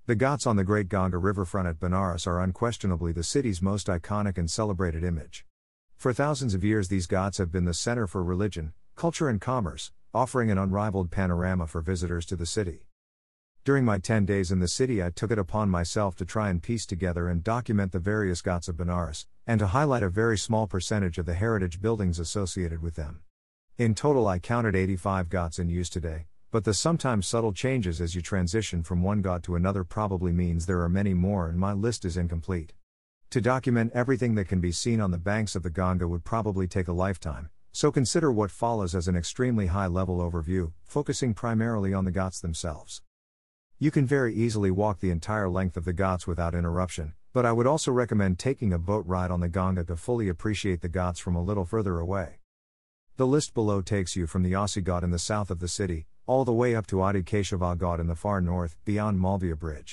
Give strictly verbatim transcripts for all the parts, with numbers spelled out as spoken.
The Ghats on the Great Ganga riverfront at Benares are unquestionably the city's most iconic and celebrated image. For thousands of years these Ghats have been the center for religion, culture and commerce, offering an unrivaled panorama for visitors to the city. During my ten days in the city I took it upon myself to try and piece together and document the various Ghats of Benares, and to highlight a very small percentage of the heritage buildings associated with them. In total I counted eighty-five Ghats in use today, but the sometimes subtle changes as you transition from one Ghat to another probably means there are many more and my list is incomplete. To document everything that can be seen on the banks of the Ganga would probably take a lifetime, so consider what follows as an extremely high-level overview, focusing primarily on the Ghats themselves. You can very easily walk the entire length of the Ghats without interruption, but I would also recommend taking a boat ride on the Ganga to fully appreciate the Ghats from a little further away. The list below takes you from the Asi Ghat in the south of the city, all the way up to Adi Keshava Ghat in the far north, beyond Malviya Bridge.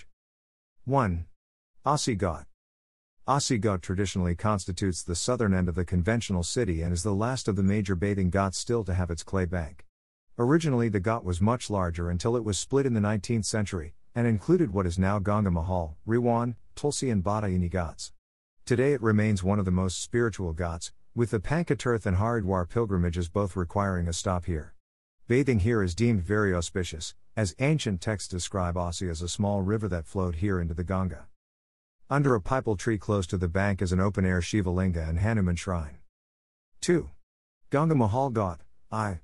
one. Asi Ghat. Asi Ghat traditionally constitutes the southern end of the conventional city and is the last of the major bathing ghats still to have its clay bank. Originally the Ghat was much larger until it was split in the nineteenth century, and included what is now Ganga Mahal, Rewan, Tulsi and Badayini Ghats. Today it remains one of the most spiritual Ghats, with the Pankatirth and Haridwar pilgrimages both requiring a stop here. Bathing here is deemed very auspicious, as ancient texts describe Asi as a small river that flowed here into the Ganga. Under a pipal tree close to the bank is an open-air Shiva Linga and Hanuman shrine. two. Ganga Mahal Ghat, I.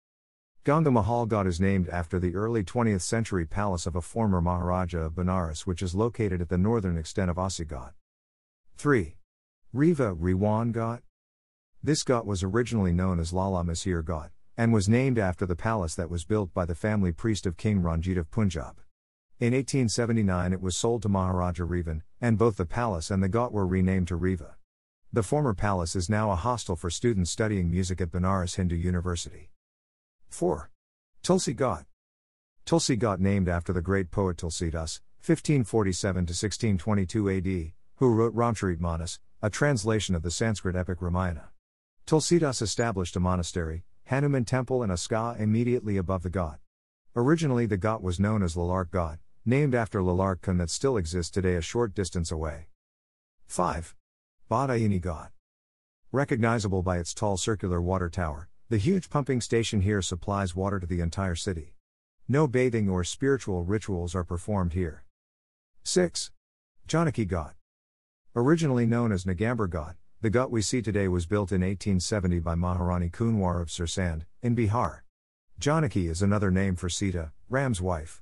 Ganga Mahal Ghat is named after the early twentieth century palace of a former Maharaja of Benares which is located at the northern extent of Asi Ghat. three. Riva Rewan Ghat. This Ghat was originally known as Lala Masir Ghat, and was named after the palace that was built by the family priest of King Ranjit of Punjab. In eighteen seventy-nine it was sold to Maharaja Revan, and both the palace and the Ghat were renamed to Riva. The former palace is now a hostel for students studying music at Benares Hindu University. four. Tulsi Ghat. Tulsi Ghat named after the great poet Tulsidas, fifteen forty-seven to sixteen twenty-two A D, who wrote Ramcharitmanas, a translation of the Sanskrit epic Ramayana. Tulsidas established a monastery, Hanuman temple and a ska immediately above the Ghat. Originally the Ghat was known as Lalark Ghat, named after Lalark Kund that still exists today a short distance away. five. Badayini Ghat. Recognizable by its tall circular water tower, the huge pumping station here supplies water to the entire city. No bathing or spiritual rituals are performed here. six. Janaki Ghat. Originally known as Nagambar Ghat, the Ghat we see today was built in eighteen seventy by Maharani Kunwar of Sursand, in Bihar. Janaki is another name for Sita, Ram's wife.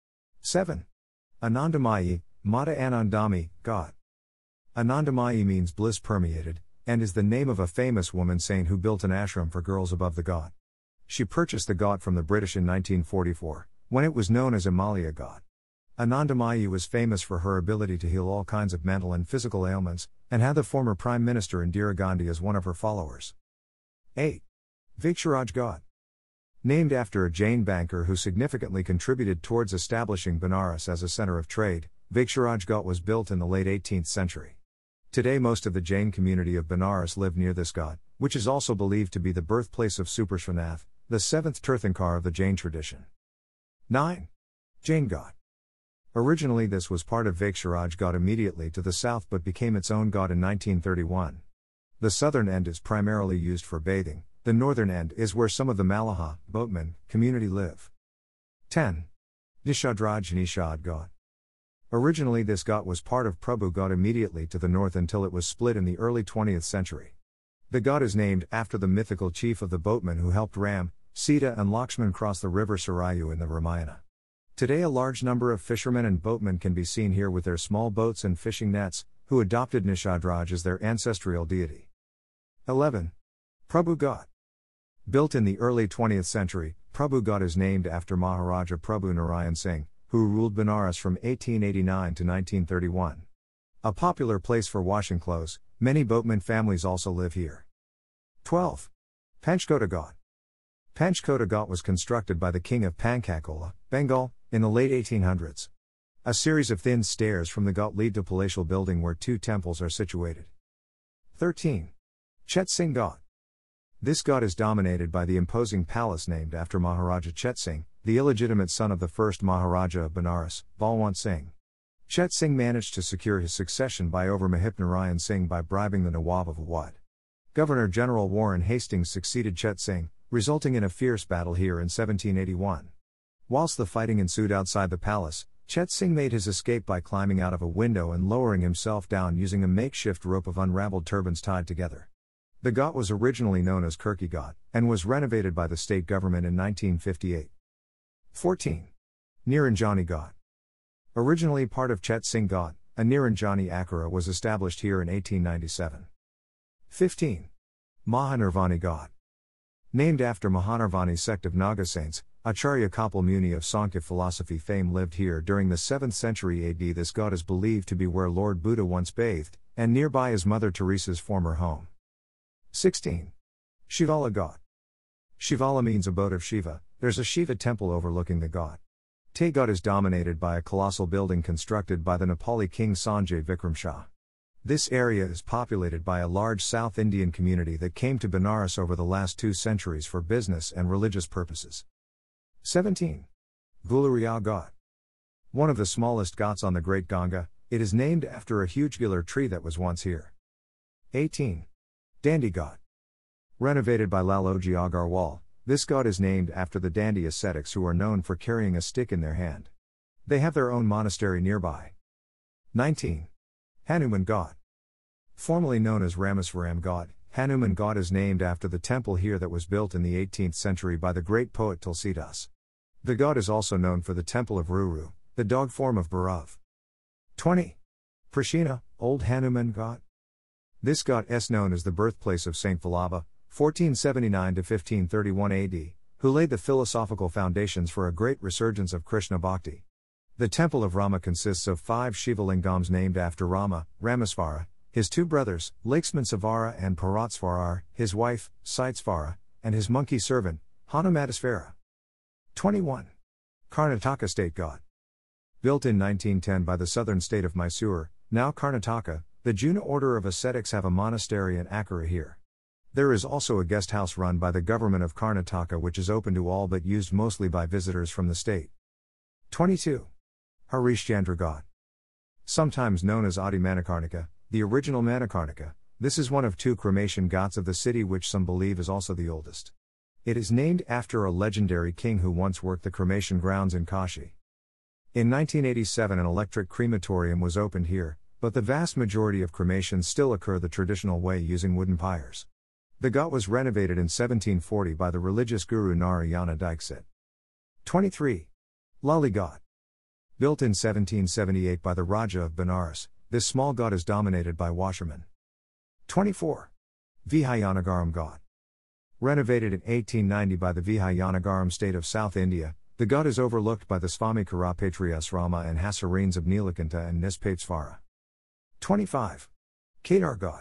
seven. Anandamayi, Mata Anandami, Ghat. Anandamayi means bliss permeated, and is the name of a famous woman saint who built an ashram for girls above the Ghat. She purchased the Ghat from the British in nineteen forty-four, when it was known as Himalaya Ghat. Anandamayi was famous for her ability to heal all kinds of mental and physical ailments, and had the former Prime Minister Indira Gandhi as one of her followers. eight. Vaiksharaj Ghat. Named after a Jain banker who significantly contributed towards establishing Benares as a center of trade, Vaiksharaj Ghat was built in the late eighteenth century. Today most of the Jain community of Benares live near this Ghat, which is also believed to be the birthplace of Suparshvanath, the seventh Tirthankar of the Jain tradition. nine. Jain Ghat. Originally this was part of Vaiksharaj Ghat immediately to the south but became its own Ghat in nineteen thirty-one. The southern end is primarily used for bathing, the northern end is where some of the Malaha, boatmen, community live. ten. Nishadraj Nishad Ghat. Originally this Ghat was part of Prabhu Ghat immediately to the north until it was split in the early twentieth century. The Ghat is named after the mythical chief of the boatmen who helped Ram, Sita and Lakshman cross the river Sarayu in the Ramayana. Today a large number of fishermen and boatmen can be seen here with their small boats and fishing nets, who adopted Nishadraj as their ancestral deity. eleven. Prabhu Ghat. Built in the early twentieth century, Prabhu Ghat is named after Maharaja Prabhu Narayan Singh, who ruled Benares from eighteen eighty-nine to nineteen thirty-one. A popular place for washing clothes, many boatman families also live here. twelve. Panchkota Ghat. Panchkota Ghat was constructed by the king of Pankakola, Bengal, in the late eighteen hundreds. A series of thin stairs from the Ghat lead to palatial building where two temples are situated. thirteen. Chet Singh Ghat. This Ghat is dominated by the imposing palace named after Maharaja Chet Singh, the illegitimate son of the first Maharaja of Benares, Balwant Singh. Chet Singh managed to secure his succession by over Mahip Narayan Singh by bribing the Nawab of Awadh. Governor-General Warren Hastings succeeded Chet Singh, resulting in a fierce battle here in seventeen eighty-one. Whilst the fighting ensued outside the palace, Chet Singh made his escape by climbing out of a window and lowering himself down using a makeshift rope of unraveled turbans tied together. The ghat was originally known as Kirki Ghat, and was renovated by the state government in nineteen fifty-eight. fourteen. Niranjani Ghat. Originally part of Chet Singh Ghat, a Niranjani Akhara was established here in eighteen ninety-seven. fifteen. Mahanirvani Ghat. Named after Mahanirvani sect of Naga saints, Acharya Kapil Muni of Sankhya philosophy fame lived here during the seventh century A D. This ghat is believed to be where Lord Buddha once bathed, and nearby is Mother Teresa's former home. sixteen. Shivala Ghat. Shivala means abode of Shiva. There's a Shiva temple overlooking the ghat. Te Ghat is dominated by a colossal building constructed by the Nepali king Sanjay Vikram Shah. This area is populated by a large South Indian community that came to Benares over the last two centuries for business and religious purposes. seventeen. Gulariya Ghat. One of the smallest ghats on the Great Ganga, it is named after a huge gullar tree that was once here. eighteen. Dandi Ghat. Renovated by Laloji Agarwal, this ghat is named after the Dandi ascetics who are known for carrying a stick in their hand. They have their own monastery nearby. nineteen. Hanuman Ghat. Formerly known as Rameswaram Ghat, Hanuman Ghat is named after the temple here that was built in the eighteenth century by the great poet Tulsidas. The ghat is also known for the temple of Ruru, the dog form of Bhairav. twenty. Prashina, Old Hanuman Ghat. This ghat is known as the birthplace of Saint Vallabha, fourteen seventy-nine to fifteen thirty-one A D, who laid the philosophical foundations for a great resurgence of Krishna Bhakti. The temple of Rama consists of five Shivalingams named after Rama, Ramesvara, his two brothers, Lakshmansvara and Paratsvara, his wife, Saitsvara, and his monkey servant, Hanumatasvara. twenty-one. Karnataka State Ghat. Built in nineteen ten by the southern state of Mysore, now Karnataka, the Juna order of ascetics have a monastery and Akhara here. There is also a guest house run by the government of Karnataka which is open to all but used mostly by visitors from the state. twenty-two. Harishchandra Ghat. Sometimes known as Adi Manikarnika, the original Manikarnika, this is one of two cremation ghats of the city which some believe is also the oldest. It is named after a legendary king who once worked the cremation grounds in Kashi. In nineteen eighty-seven an electric crematorium was opened here, but the vast majority of cremations still occur the traditional way using wooden pyres. The ghat was renovated in seventeen forty by the religious guru Narayana Diksit. twenty-three. Lali Ghat. Built in seventeen seventy-eight by the Raja of Benares, this small ghat is dominated by washermen. twenty-four. Vihayanagaram Ghat. Renovated in eighteen ninety by the Vihayanagaram state of South India, the ghat is overlooked by the Swami Karapatri Asrama and Hasarines of Nilakanta and Nispapesvara. twenty-five. Kedar Ghat.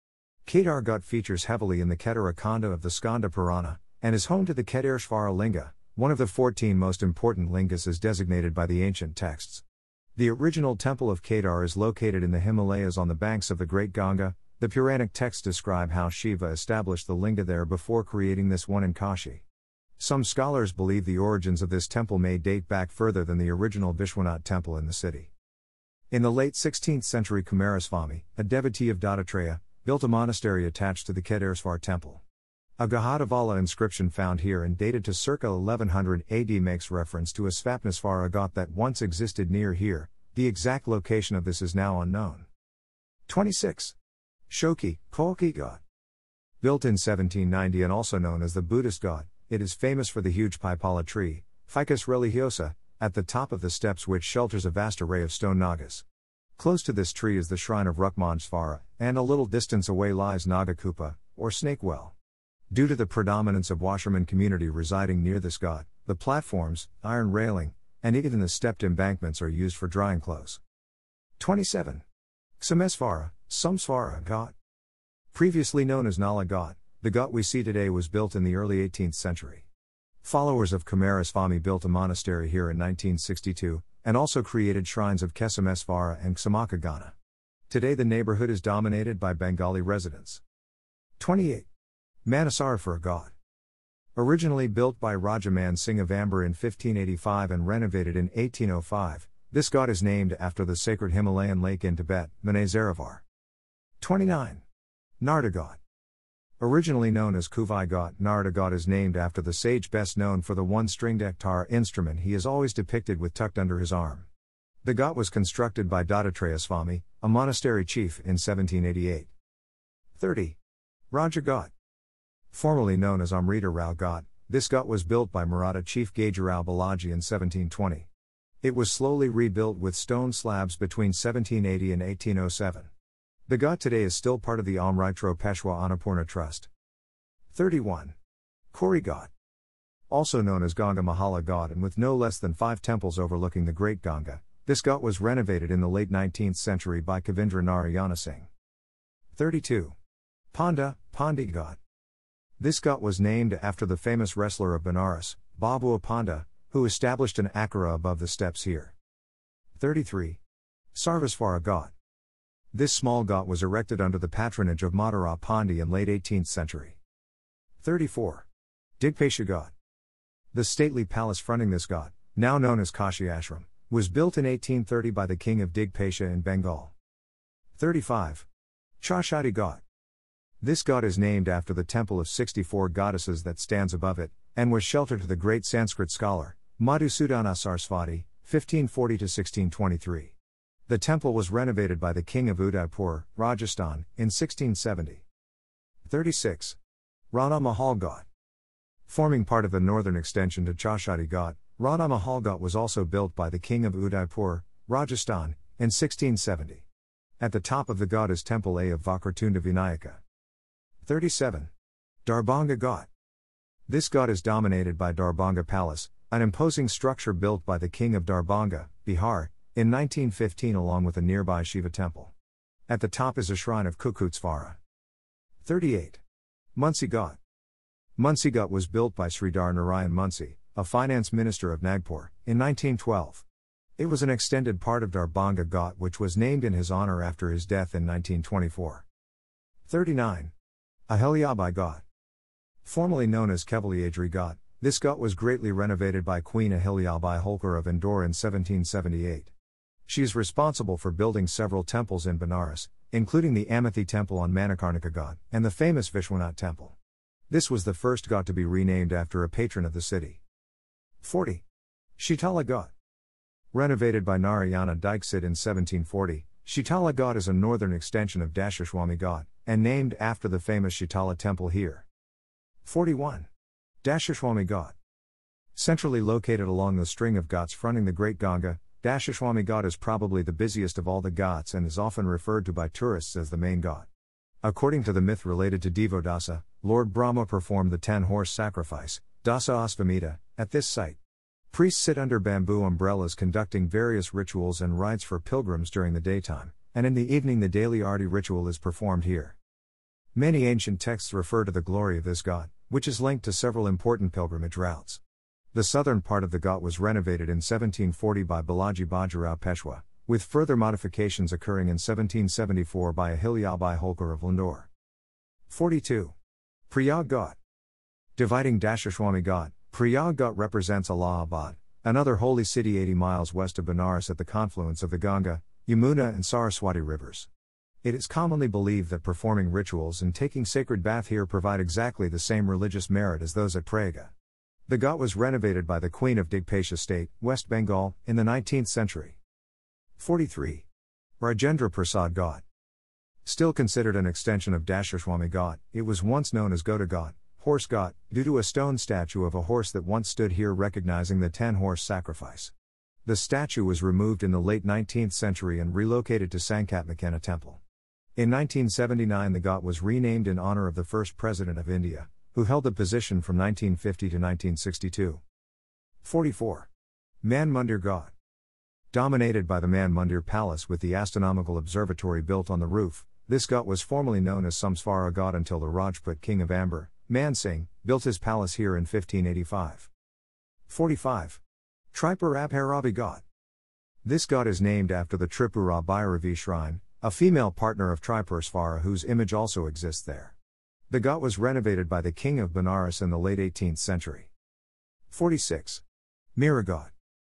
Kedar Ghat features heavily in the Kedara Khanda of the Skanda Purana, and is home to the Kedareshvara Linga, one of the fourteen most important lingas as designated by the ancient texts. The original temple of Kedar is located in the Himalayas on the banks of the Great Ganga. The Puranic texts describe how Shiva established the linga there before creating this one in Kashi. Some scholars believe the origins of this temple may date back further than the original Vishwanath temple in the city. In the late sixteenth century, Kumaraswamy, a devotee of Dattatreya, built a monastery attached to the Kedarsvar temple. A Gahadavala inscription found here and dated to circa eleven hundred A D makes reference to a Svapnesvara ghat that once existed near here. The exact location of this is now unknown. twenty-six. Shoki, Kolki Ghat. Built in seventeen ninety and also known as the Buddhist Ghat, it is famous for the huge Paipala tree, Ficus religiosa, at the top of the steps which shelters a vast array of stone nagas. Close to this tree is the shrine of Rukmanjsvara, and a little distance away lies Nagakupa, or Snake Well. Due to the predominance of washerman community residing near this ghat, the platforms, iron railing, and even the stepped embankments are used for drying clothes. twenty-seven. Ksamesvara, Samsvara Ghat. Previously known as Nala Ghat, the ghat we see today was built in the early eighteenth century. Followers of Kumaraswamy built a monastery here in nineteen sixty-two, and also created shrines of Kesamesvara and Ksamakagana. Today the neighborhood is dominated by Bengali residents. twenty-eight. Manasarafura Ghat. Originally built by Raja Man Singh of Amber in fifteen eighty-five and renovated in eighteen oh five, This god is named after the sacred Himalayan lake in Tibet, Manasaravar. twenty-nine. Narada god. Originally known as Kuvai god, Narada god is named after the sage best known for the one-stringed ektar instrument he is always depicted with tucked under his arm. The god was constructed by Dattatreya Swami, a monastery chief, in seventeen eighty-eight. thirty. Raja god. Formerly known as Amrita Rao god, this god was built by Maratha chief Gajirao Balaji in seventeen twenty. It was slowly rebuilt with stone slabs between seventeen eighty and eighteen oh seven. The god today is still part of the Amritro Peshwa Annapurna Trust. thirty-one. Kori god. Also known as Ganga Mahala god and with no less than five temples overlooking the Great Ganga, this god was renovated in the late nineteenth century by Kavindra Narayana Singh. thirty-two. Panda, Pandi god. This god was named after the famous wrestler of Benares, Babua Panda, who established an akhara above the steps here. thirty-three. Sarvasvara god. This small god was erected under the patronage of Madara Pandi in late eighteenth century. thirty-four. Digpasha god. The stately palace fronting this god, now known as Kashi Ashram, was built in eighteen thirty by the king of Digpasha in Bengal. thirty-five. Chashati god. This god is named after the temple of sixty-four goddesses that stands above it, and was shelter to the great Sanskrit scholar, Madhusudana Sarasvati, fifteen forty to sixteen twenty-three. The temple was renovated by the king of Udaipur, Rajasthan, in sixteen seventy. thirty-six. Rana Mahal god. Forming part of the northern extension to Chashati Ghat, Rana Mahal Ghat was also built by the king of Udaipur, Rajasthan, in sixteen seventy. At the top of the ghat is Temple A of Vakratunda Vinayaka. thirty-seven. Darbhanga Ghat. This ghat is dominated by Darbhanga Palace, an imposing structure built by the king of Darbhanga, Bihar, in nineteen fifteen along with a nearby Shiva temple. At the top is a shrine of Kukutsvara. thirty-eight. Munsi Ghat. Munsi Ghat was built by Sridhar Narayan Munsi, a finance minister of Nagpur, in nineteen twelve. It was an extended part of Darbhanga Ghat which was named in his honor after his death in nineteen twenty-four. thirty-nine. Ahilyabai Ghat. Formerly known as Kevaliadri Ghat, this ghat was greatly renovated by Queen Ahilyabai Holkar of Indore in seventeen seventy-eight. She is responsible for building several temples in Benares, including the Amithi temple on Manikarnika Ghat, and the famous Vishwanath temple. This was the first ghat to be renamed after a patron of the city. forty. Shitala Ghat. Renovated by Narayana Diksit in seventeen forty, Shitala Ghat is a northern extension of Dashashwami Ghat, and named after the famous Shitala temple here. forty-one. Dashashwami Ghat. Centrally located along the string of ghats fronting the Great Ganga, Dashashwami Ghat is probably the busiest of all the ghats and is often referred to by tourists as the main ghat. According to the myth related to Devodasa, Lord Brahma performed the ten-horse sacrifice, Dasa Asvamedha, at this site. Priests sit under bamboo umbrellas conducting various rituals and rites for pilgrims during the daytime, and in the evening the daily arti ritual is performed here. Many ancient texts refer to the glory of this ghat, which is linked to several important pilgrimage routes. The southern part of the ghat was renovated in seventeen forty by Balaji Bajirao Peshwa, with further modifications occurring in seventeen seventy-four by Ahilyabai Holkar of Indore. forty-two. Prayag Ghat. Dividing Dashashwami Ghat, Prayag Ghat represents Allahabad, another holy city eighty miles west of Benares at the confluence of the Ganga, Yamuna and Saraswati rivers. It is commonly believed that performing rituals and taking sacred bath here provide exactly the same religious merit as those at Prayaga. The ghat was renovated by the Queen of Digpasha State, West Bengal, in the nineteenth century. forty-three. Rajendra Prasad Ghat. Still considered an extension of Dashashwami Ghat, it was once known as Goda Ghat, Horse Ghat, due to a stone statue of a horse that once stood here recognizing the ten-horse sacrifice. The statue was removed in the late nineteenth century and relocated to Sankatmakena Temple. In nineteen seventy-nine the ghat was renamed in honor of the first President of India, who held the position from nineteen fifty to nineteen sixty-two. forty-four. Man Mandir Ghat. Dominated by the Man Mandir Palace with the astronomical observatory built on the roof, this ghat was formerly known as Samsvara Ghat until the Rajput king of Amber, Man Singh, built his palace here in fifteen eighty-five. forty-five. Tripura Bhairavi Ghat. This ghat is named after the Tripura Bhairavi shrine, a female partner of Tripurasvara whose image also exists there. The ghat was renovated by the king of Benares in the late eighteenth century. forty-six. Mira Ghat.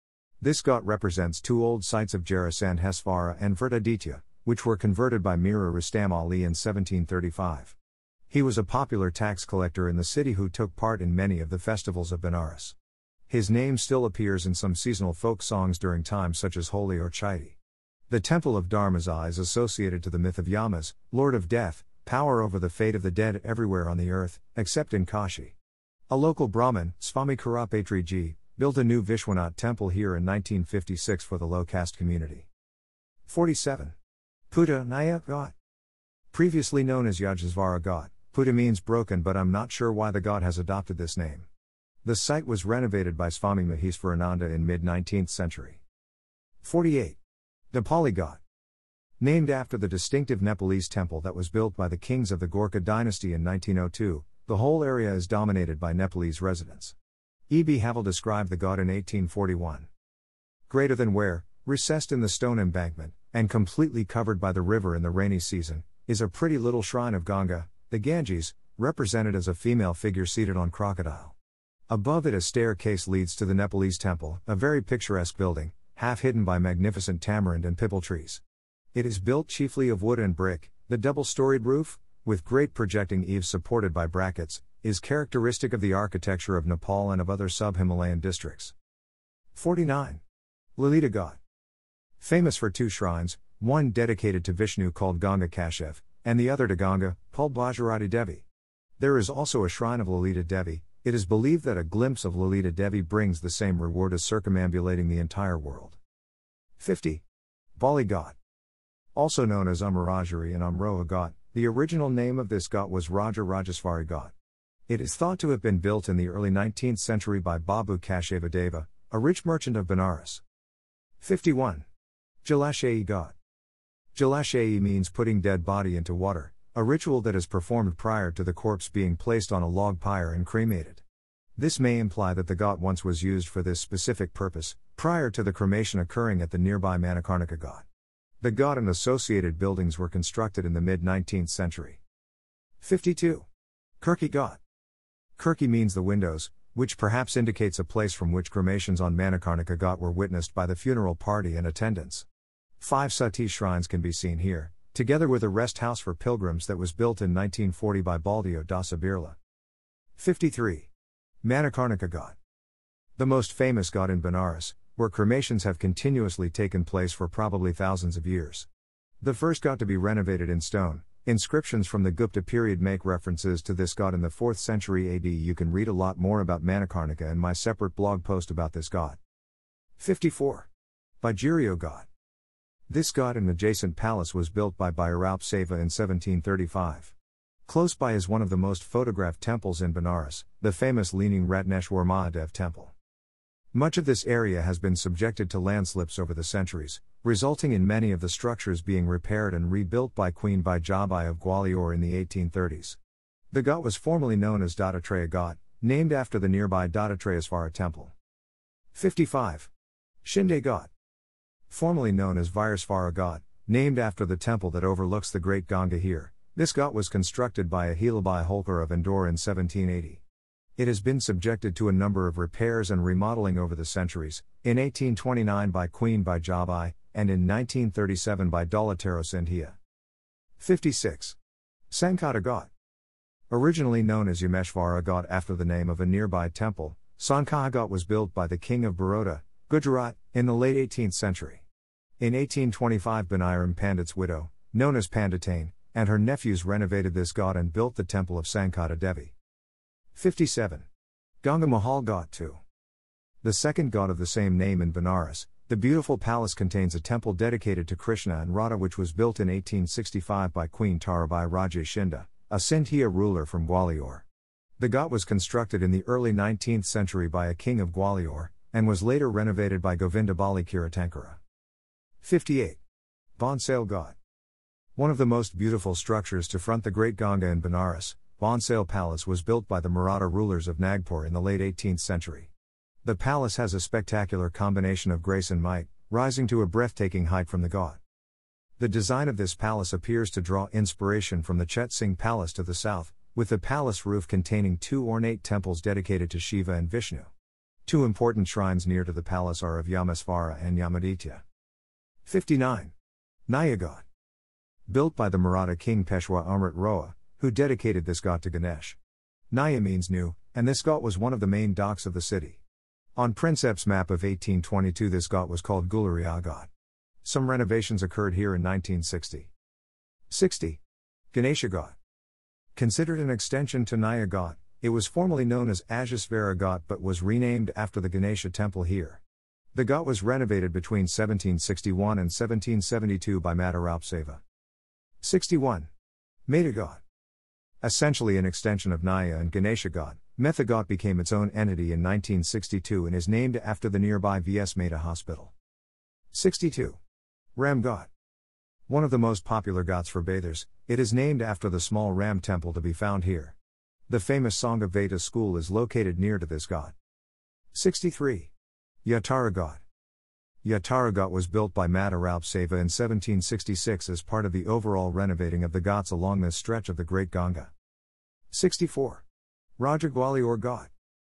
This ghat represents two old sites of Jarasandhesvara and Vrtaditya, which were converted by Mira Rustam Ali in seventeen thirty-five. He was a popular tax collector in the city who took part in many of the festivals of Benares. His name still appears in some seasonal folk songs during times such as Holi or Chaiti. The temple of Dharmaza is associated to the myth of Yamas, lord of death, power over the fate of the dead everywhere on the earth, except in Kashi. A local Brahmin, Swami Karapatriji, built a new Vishwanath temple here in nineteen fifty-six for the low-caste community. forty-seven. Puta Naya Ghat. Previously known as Yajasvara Ghat, Puta means broken, but I'm not sure why the ghat has adopted this name. The site was renovated by Swami Maheswarananda in mid-nineteenth century. forty-eight. Nepali Ghat. Named after the distinctive Nepalese temple that was built by the kings of the Gorkha dynasty in nineteen oh two, the whole area is dominated by Nepalese residents. E B Havel described the ghat in eighteen forty-one. Greater than where, recessed in the stone embankment, and completely covered by the river in the rainy season, is a pretty little shrine of Ganga, the Ganges, represented as a female figure seated on crocodile. Above it a staircase leads to the Nepalese temple, a very picturesque building, half hidden by magnificent tamarind and pipal trees. It is built chiefly of wood and brick. The double-storied roof, with great projecting eaves supported by brackets, is characteristic of the architecture of Nepal and of other sub-Himalayan districts. forty-nine. Lalita Ghat. Famous for two shrines, one dedicated to Vishnu called Ganga Kashev, and the other to Ganga, called Bhajarati Devi. There is also a shrine of Lalita Devi. It is believed that a glimpse of Lalita Devi brings the same reward as circumambulating the entire world. fifty. Bali Ghat. Also known as Amarajari and Amroha Ghat, the original name of this ghat was Raja Rajasvari Ghat. It is thought to have been built in the early nineteenth century by Babu Kasheva Deva, a rich merchant of Benares. fifty-one. Jalashayi Ghat. Jalashayi means putting dead body into water, a ritual that is performed prior to the corpse being placed on a log pyre and cremated. This may imply that the ghat once was used for this specific purpose, prior to the cremation occurring at the nearby Manikarnika Ghat. The ghat and associated buildings were constructed in the mid-nineteenth century. fifty-two. Kirki Ghat. Kirki means the windows, which perhaps indicates a place from which cremations on Manikarnika Ghat were witnessed by the funeral party and attendants. Five Sati shrines can be seen here, together with a rest house for pilgrims that was built in nineteen forty by Baldio Dasa Birla. fifty-three. Manikarnika Ghat. The most famous ghat in Benares, where cremations have continuously taken place for probably thousands of years. The first ghat to be renovated in stone. Inscriptions from the Gupta period make references to this ghat in the fourth century A D. You can read a lot more about Manikarnika in my separate blog post about this ghat. fifty-four. Bajirao Ghat. This ghat and adjacent palace was built by Bhairaup Seva in seventeen thirty-five. Close by is one of the most photographed temples in Benares, the famous Leaning Ratneshwar Mahadev temple. Much of this area has been subjected to landslips over the centuries, resulting in many of the structures being repaired and rebuilt by Queen Baijabai of Gwalior in the eighteen thirties. The ghat was formerly known as Dattatreya Ghat, named after the nearby Dattatreya temple. fifty-five. Shinde Ghat. Formerly known as Virasvara Ghat, named after the temple that overlooks the Great Ganga here, this ghat was constructed by Ahilyabai Holkar of Indore in seventeen eighty. It has been subjected to a number of repairs and remodeling over the centuries, in eighteen twenty-nine by Queen Baijabai, and in nineteen thirty-seven by Daulatero Sindhia. fifty-six. Sankata Ghat. Originally known as Yameshvara Ghat after the name of a nearby temple, Sankata Ghat was built by the king of Baroda, Gujarat, in the late eighteenth century. In eighteen twenty-five Baniram Pandit's widow, known as Panditane, and her nephews renovated this ghat and built the temple of Sankata Devi. fifty-seven. Ganga Mahal Ghat two. The second ghat of the same name in Benares, the beautiful palace contains a temple dedicated to Krishna and Radha which was built in eighteen sixty-five by Queen Tarabai Raje Shinda, a Sindhia ruler from Gwalior. The ghat was constructed in the early nineteenth century by a king of Gwalior, and was later renovated by Govinda Bali Kiratankara. fifty-eight. Bonsale Ghat. One of the most beautiful structures to front the Great Ganga in Benares, Bonsale Palace was built by the Maratha rulers of Nagpur in the late eighteenth century. The palace has a spectacular combination of grace and might, rising to a breathtaking height from the ghat. The design of this palace appears to draw inspiration from the Chet Singh Palace to the south, with the palace roof containing two ornate temples dedicated to Shiva and Vishnu. Two important shrines near to the palace are of Yamesvara and Yamaditya. fifty-nine. Naya God. Built by the Maratha king Peshwa Amrit Roa, who dedicated this ghat to Ganesh. Naya means new, and this ghat was one of the main docks of the city. On Princeps map of eighteen twenty-two this ghat was called Gulariya Ghat. Some renovations occurred here in nineteen sixty. sixty. Ganesha Ghat. Considered an extension to Naya Ghat, it was formerly known as Ajasvara Ghat but was renamed after the Ganesha temple here. The ghat was renovated between seventeen sixty-one and seventeen seventy-two by Madhuraupseva. sixty-one. Metha Ghat. Essentially an extension of Naya and Ganesha Ghat, Metha Ghat became its own entity in nineteen sixty-two and is named after the nearby V S Mehta Hospital. sixty-two. Ram Ghat. One of the most popular ghats for bathers, it is named after the small Ram temple to be found here. The famous Sangha Veda school is located near to this ghat. sixty-three. Uttara Ghat. Uttara Ghat was built by Madhuraupseva in seventeen sixty-six as part of the overall renovating of the ghats along this stretch of the Great Ganga. sixty-four. Raja Gwalior Ghat.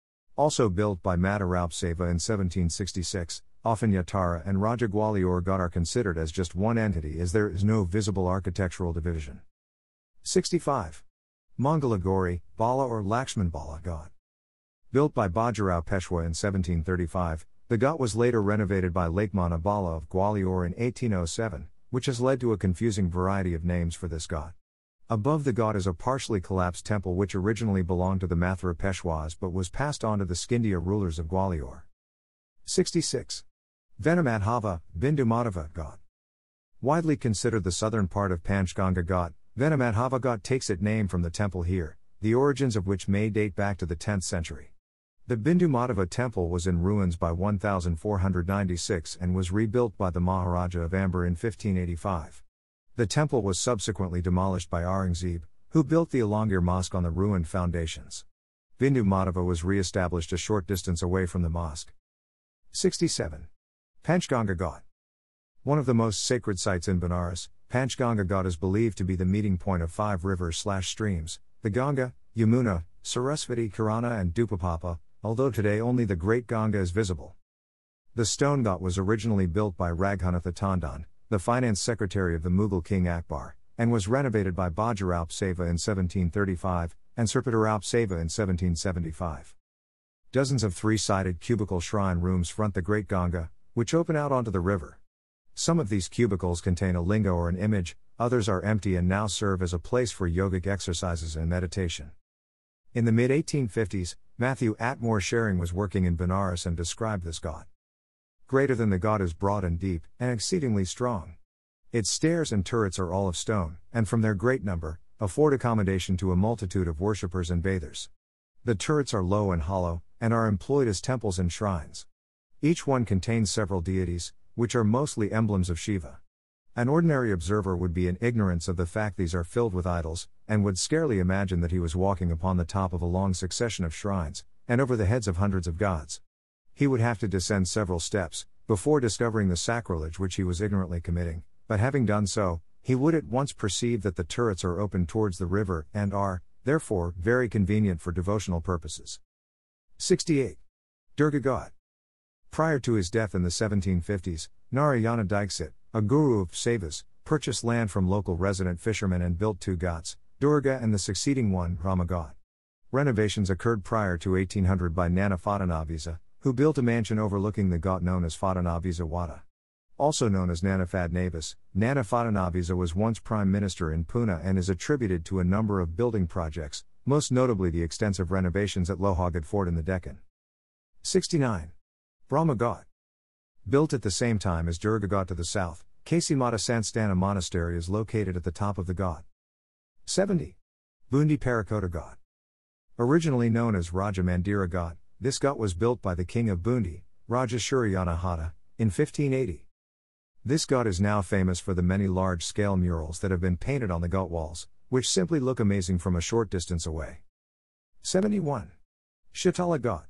Also built by Madhuraupseva in seventeen sixty-six, often Uttara and Raja Gwalior Ghat are considered as just one entity as there is no visible architectural division. sixty-five. Mangala Gauri, Bala or Lakshman Bala Ghat. Built by Bajirao Peshwa in seventeen thirty-five, the ghat was later renovated by Lakmana Bala of Gwalior in eighteen oh seven, which has led to a confusing variety of names for this ghat. Above the ghat is a partially collapsed temple which originally belonged to the Mathura Peshwas but was passed on to the Scindia rulers of Gwalior. sixty-six. Venamadhava, Bindu Madhava Ghat. Widely considered the southern part of Panchganga Ghat, Venamadhava Ghat takes its name from the temple here, the origins of which may date back to the tenth century. The Bindu Madhava temple was in ruins by fourteen ninety-six and was rebuilt by the Maharaja of Amber in fifteen eighty-five. The temple was subsequently demolished by Aurangzeb, who built the Alangir Mosque on the ruined foundations. Bindu Madhava was re-established a short distance away from the mosque. sixty-seven. Panchganga Ghat. One of the most sacred sites in Benares, Panchganga Ghat is believed to be the meeting point of five rivers/streams, the Ganga, Yamuna, Sarasvati, Kirana and Dupapapa, although today only the Great Ganga is visible. The stone ghat was originally built by Raghunatha Tandon, the finance secretary of the Mughal king Akbar, and was renovated by Bajiraupseva in seventeen thirty-five, and Sripataraupseva in seventeen seventy-five. Dozens of three-sided cubicle shrine rooms front the Great Ganga, which open out onto the river. Some of these cubicles contain a linga or an image, others are empty and now serve as a place for yogic exercises and meditation. In the mid eighteen fifties, Matthew Atmore Sharing was working in Benares and described this ghat. Greater than the ghat is broad and deep, and exceedingly strong. Its stairs and turrets are all of stone, and from their great number, afford accommodation to a multitude of worshippers and bathers. The turrets are low and hollow, and are employed as temples and shrines. Each one contains several deities, which are mostly emblems of Shiva. An ordinary observer would be in ignorance of the fact these are filled with idols, and would scarcely imagine that he was walking upon the top of a long succession of shrines, and over the heads of hundreds of gods. He would have to descend several steps, before discovering the sacrilege which he was ignorantly committing, but having done so, he would at once perceive that the turrets are open towards the river, and are, therefore, very convenient for devotional purposes. sixty-eight. Durga Ghat. Prior to his death in the seventeen fifties, Narayana Diksit, a guru of Sevas, purchased land from local resident fishermen and built two ghats, Durga and the succeeding one, Rama Ghat. Renovations occurred prior to eighteen hundred by Nana Fadanaviza, who built a mansion overlooking the ghat known as Fadanaviza Wada. Also known as Nana Fadnavis, Nana Fadanaviza was once Prime Minister in Pune and is attributed to a number of building projects, most notably the extensive renovations at Lohagarh Fort in the Deccan. sixty-nine. Brahma Ghat. Built at the same time as Durga Ghat to the south, Kasimata Sanstana Monastery is located at the top of the ghat. seventy. Bundi Parakota Ghat. Originally known as Raja Mandira Ghat, this ghat was built by the king of Bundi, Raja Suryana Hata, in fifteen eighty. This ghat is now famous for the many large-scale murals that have been painted on the ghat walls, which simply look amazing from a short distance away. seventy-one. Shitala Ghat.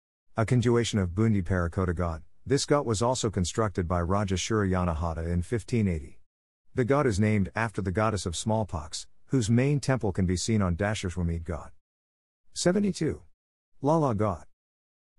A continuation of Bundi Parakota Ghat, this ghat was also constructed by Raja Suryana Hata in fifteen eighty. The ghat is named after the goddess of smallpox, whose main temple can be seen on Dashashwamedh Ghat. seventy-two. Lala Ghat.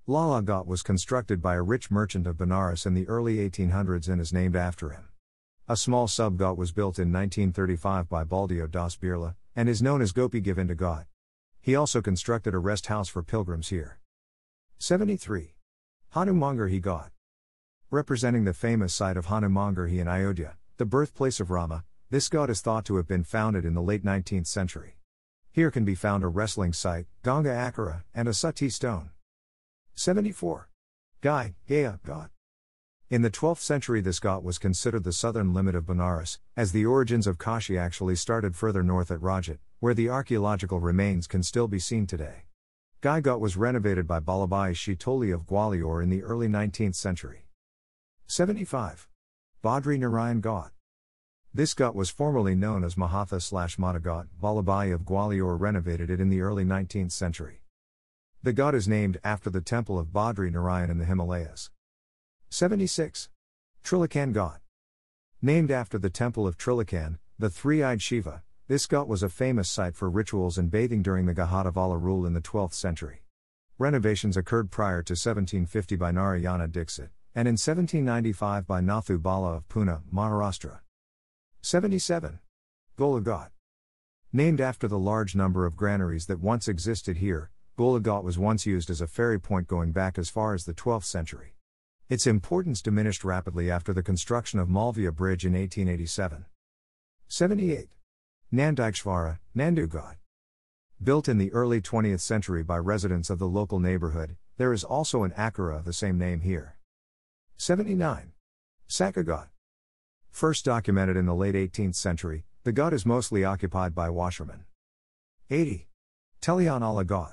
Lala Ghat was constructed by a rich merchant of Benares in the early eighteen hundreds and is named after him. A small sub-ghat was built in nineteen thirty-five by Baldio Das Birla, and is known as Gopi Govinda Ghat. He also constructed a rest house for pilgrims here. seventy-three. Hanumangarhi Ghat. Representing the famous site of Hanumangarhi in Ayodhya, the birthplace of Rama, this ghat is thought to have been founded in the late nineteenth century. Here can be found a wrestling site, Ganga Akara, and a Sati stone. seventy-four. Gai, Gaya, Ghat. In the twelfth century this ghat was considered the southern limit of Benares, as the origins of Kashi actually started further north at Rajat, where the archaeological remains can still be seen today. Gai Ghat was renovated by Balabai Shitoli of Gwalior in the early nineteenth century. seventy-five. Badri Narayan Ghat. This ghat was formerly known as Mahatha slash Mata Ghat. Balabai of Gwalior renovated it in the early nineteenth century. The ghat is named after the temple of Badri Narayan in the Himalayas. seventy-six. Trilokan Ghat. Named after the temple of Trilokan, the three-eyed Shiva, this ghat was a famous site for rituals and bathing during the Gahadavala rule in the twelfth century. Renovations occurred prior to seventeen fifty by Narayana Dixit, and in seventeen ninety-five by Nathu Bala of Pune, Maharashtra. seventy-seven. Gola Ghat. Named after the large number of granaries that once existed here, Gola Ghat was once used as a ferry point going back as far as the twelfth century. Its importance diminished rapidly after the construction of Malviya Bridge in eighteen eighty-seven. seventy-eight. Nandikeshvara, Nandu Ghat. Built in the early twentieth century by residents of the local neighborhood, there is also an Akara of the same name here. seventy-nine. Sakha Ghat. First documented in the late eighteenth century, the ghat is mostly occupied by washermen. eighty. Telianala Ghat.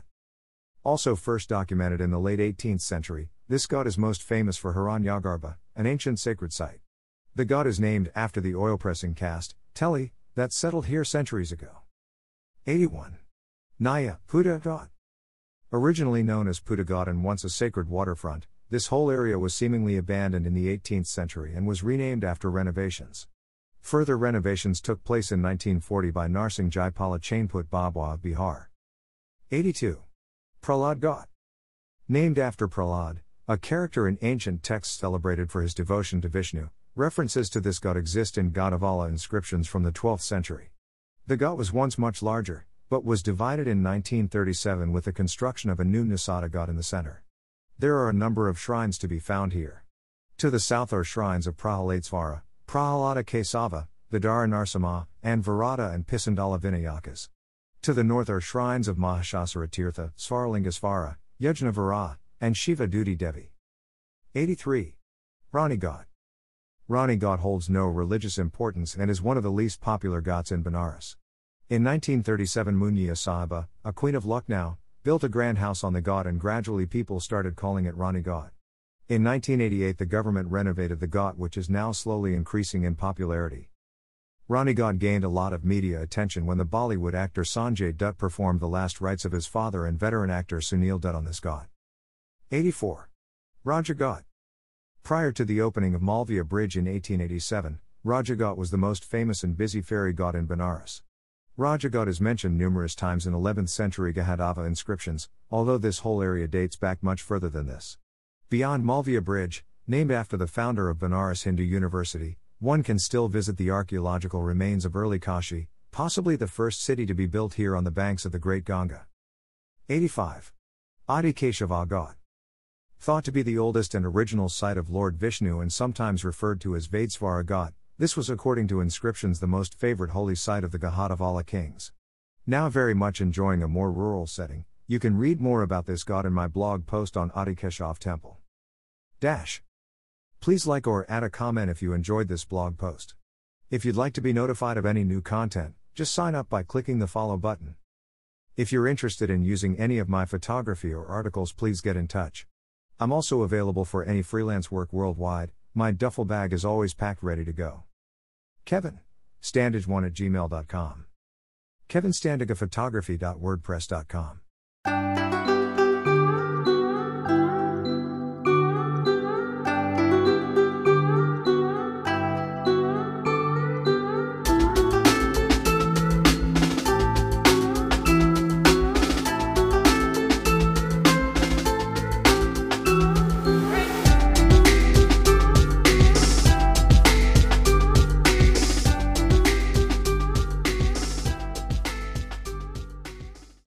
Also first documented in the late eighteenth century, this ghat is most famous for Hiranyagarbha, an ancient sacred site. The ghat is named after the oil-pressing caste, Teli, that settled here centuries ago. eighty-one. Naya, Puta Ghat. Originally known as Puta Ghat and once a sacred waterfront, this whole area was seemingly abandoned in the eighteenth century and was renamed after renovations. Further renovations took place in nineteen forty by Narsingh Jaipala Chainput Babwa of Bihar. eighty-two. Prahlad Ghat. Named after Prahlad, a character in ancient texts celebrated for his devotion to Vishnu, references to this ghat exist in Gadavala inscriptions from the twelfth century. The ghat was once much larger, but was divided in nineteen thirty-seven with the construction of a new Nisada Ghat in the center. There are a number of shrines to be found here. To the south are shrines of Prahaladesvara, Prahalada Kesava, Vidara Narsimha, and Varada and Pisandala Vinayakas. To the north are shrines of Mahashasura Tirtha, Svarlingasvara, Yajnavara, and Shiva Duti Devi. eighty-three. Rani Ghat. Rani Ghat holds no religious importance and is one of the least popular ghats in Benares. In nineteen thirty-seven Munia Sahiba, a queen of Lucknow, built a grand house on the ghat and gradually people started calling it Rani Ghat. In nineteen eighty-eight the government renovated the ghat, which is now slowly increasing in popularity. Rani Ghat gained a lot of media attention when the Bollywood actor Sanjay Dutt performed the last rites of his father and veteran actor Sunil Dutt on this ghat. eighty-four. Raja Ghat. Prior to the opening of Malviya Bridge in eighteen eighty-seven, Raja Ghat was the most famous and busy ferry ghat in Benares. Raja Ghat is mentioned numerous times in eleventh century Gahadava inscriptions, although this whole area dates back much further than this. Beyond Malviya Bridge, named after the founder of Benares Hindu University, one can still visit the archaeological remains of early Kashi, possibly the first city to be built here on the banks of the Great Ganga. eighty-five. Adi Keshava Ghat. Thought to be the oldest and original site of Lord Vishnu and sometimes referred to as Vadesvara Ghat, this was according to inscriptions the most favored holy site of the Gahadavala kings. Now very much enjoying a more rural setting, you can read more about this ghat in my blog post on Adi Keshav Temple. Dash. Please like or add a comment if you enjoyed this blog post. If you'd like to be notified of any new content, just sign up by clicking the follow button. If you're interested in using any of my photography or articles, please get in touch. I'm also available for any freelance work worldwide. My duffel bag is always packed ready to go. Kevin Standage one at gmail dot com. Kevin Standiga Photography dot wordpress dot com